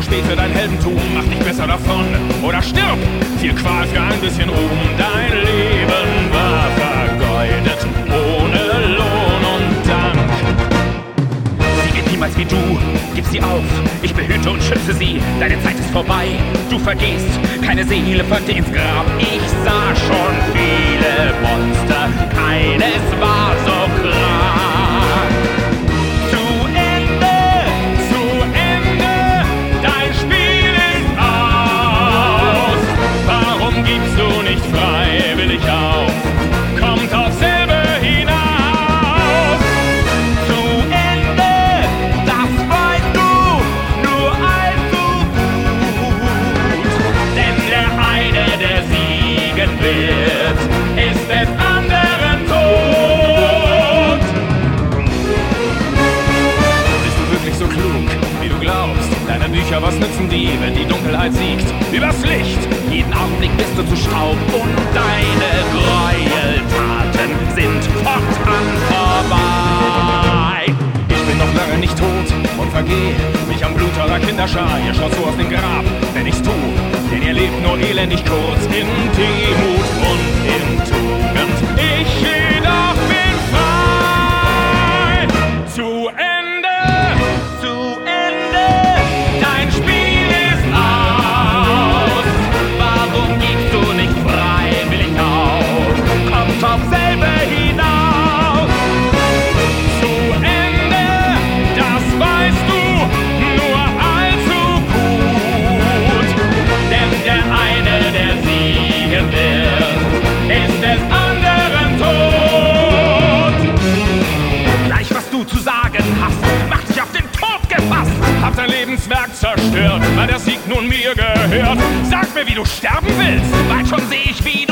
spät für dein Heldentum, mach dich besser davon oder stirb. Viel Qual für ein bisschen Ruhm, dein Leben war vergeudet, ohne Lohn und Dank. Sie geht niemals wie du, gib sie auf, ich behüte und schütze sie, deine Zeit ist vorbei, du vergehst, keine Seele folgte ins Grab. Ich sah schon viele Monster, keines war so krank. Zu Ende, dein Spiel ist aus. Warum gibst du nicht freiwillig auf? Kommt auf selbe hinaus. Zu Ende, das weißt du nur allzu gut. Denn der eine, der siegen wird, ist des anderen Tod. Bist du wirklich so klug, wie du glaubst? Deine Bücher, was nützen die, wenn die Dunkelheit siegt? Übers Licht, jeden Augenblick bist du zu Staub und deine Gräueltaten sind fortan vorbei. Ich bin noch lange nicht tot und vergeh mich am Blut eurer Kinderschar. Ihr schaut so aus dem Grab, wenn ich's tu, denn ihr lebt nur elendig kurz in Demut und in Tugend. Ich jedoch bin frei. Zu Ende, dein Spiel ist aus. Warum gibst du nicht freiwillig auf? Kommt auf selbe hinaus. Zu Ende, das weißt du nur allzu gut. Denn der eine, der siegen wird, ist des anderen Tod. Gleich was du zu sagen hast, mach dich auf den Tod gefasst. Hab dein Lebenswerk zerstört, weil der Sieg nun mir gehört. Sag mir, wie du sterben willst, bald schon seh ich, wie